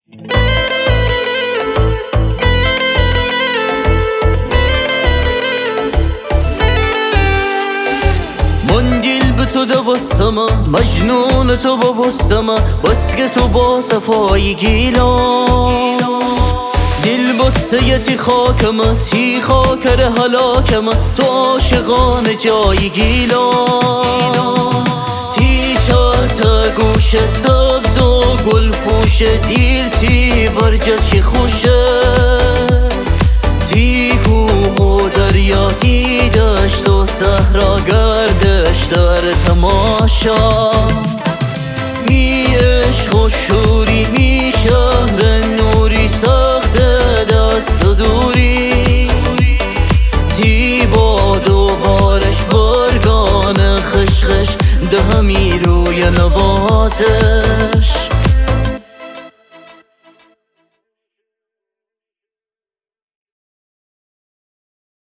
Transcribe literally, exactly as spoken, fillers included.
منگیل به تو دوستما، مجنون تو ببستما، بس که تو با صفای گیلا دل بسته تی خاکما، تی خاکر حلاکما، تو عاشقان جای گیلا تی چارتا گوش سبز و گل پوش دیر تی ورجا چی خوشه تی کوه و دریا تی دشت و صحرا گردش در تماشا می عشق و شوری می شهر نوری سخت دست و دوری تی باد و بارش بارگان خشخش ده همی روی نوازش